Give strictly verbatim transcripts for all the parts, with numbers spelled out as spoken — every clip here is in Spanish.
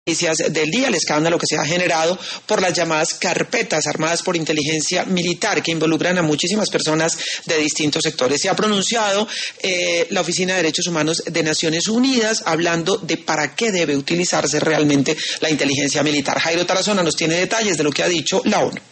del día, el escándalo que se ha generado por las llamadas carpetas armadas por inteligencia militar que involucran a muchísimas personas de distintos sectores. Se ha pronunciado eh, la Oficina de Derechos Humanos de Naciones Unidas hablando de para qué debe utilizarse realmente la inteligencia militar. Jairo Tarazona nos tiene detalles de lo que ha dicho la ONU.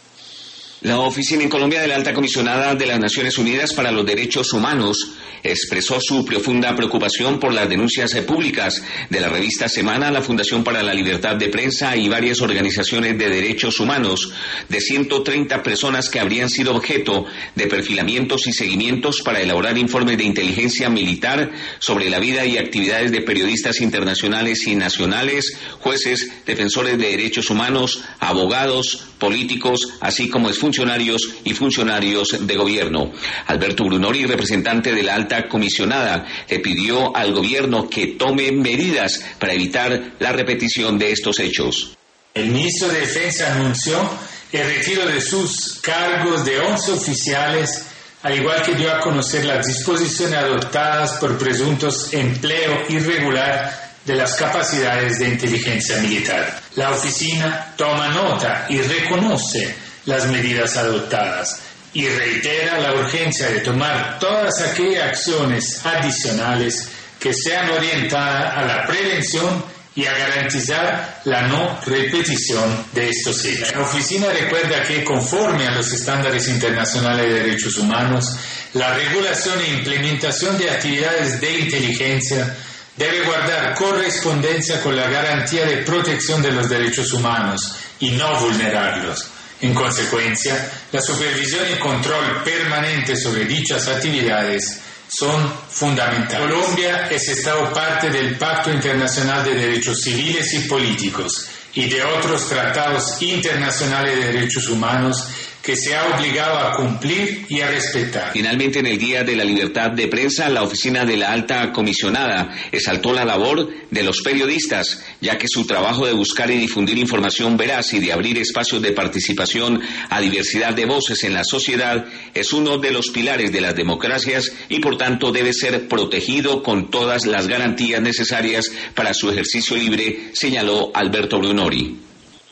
La oficina en Colombia de la Alta Comisionada de las Naciones Unidas para los Derechos Humanos expresó su profunda preocupación por las denuncias públicas de la revista Semana, la Fundación para la Libertad de Prensa y varias organizaciones de derechos humanos de ciento treinta personas que habrían sido objeto de perfilamientos y seguimientos para elaborar informes de inteligencia militar sobre la vida y actividades de periodistas internacionales y nacionales, jueces, defensores de derechos humanos, abogados, políticos, así como exfuncionarios y funcionarios de gobierno. Alberto Brunori, representante de la Alta Comisionada, le pidió al gobierno que tome medidas para evitar la repetición de estos hechos. El ministro de Defensa anunció el retiro de sus cargos de once oficiales, al igual que dio a conocer las disposiciones adoptadas por presuntos empleo irregular de las capacidades de inteligencia militar. La oficina toma nota y reconoce las medidas adoptadas y reitera la urgencia de tomar todas aquellas acciones adicionales que sean orientadas a la prevención y a garantizar la no repetición de estos hechos. La oficina recuerda que, conforme a los estándares internacionales de derechos humanos, la regulación e implementación de actividades de inteligencia debe guardar correspondencia con la garantía de protección de los derechos humanos y no vulnerarlos. En consecuencia, la supervisión y control permanente sobre dichas actividades son fundamentales. Colombia es Estado parte del Pacto Internacional de Derechos Civiles y Políticos y de otros tratados internacionales de derechos humanos que se ha obligado a cumplir y a respetar. Finalmente, en el Día de la Libertad de Prensa, la Oficina de la Alta Comisionada exaltó la labor de los periodistas, ya que su trabajo de buscar y difundir información veraz y de abrir espacios de participación a diversidad de voces en la sociedad es uno de los pilares de las democracias y, por tanto, debe ser protegido con todas las garantías necesarias para su ejercicio libre, señaló Alberto Brunori.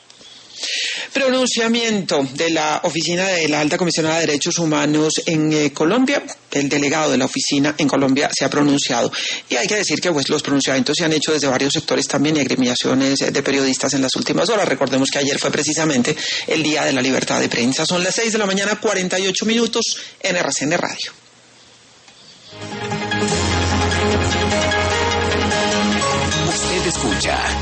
Pronunciamiento de la Oficina de la Alta Comisionada de Derechos Humanos en eh, Colombia. El delegado de la oficina en Colombia se ha pronunciado. Y hay que decir que pues, los pronunciamientos se han hecho desde varios sectores también y agremiaciones de periodistas en las últimas horas. Recordemos que ayer fue precisamente el Día de la Libertad de Prensa. Son las seis de la mañana, cuarenta y ocho minutos en R C N Radio. Usted escucha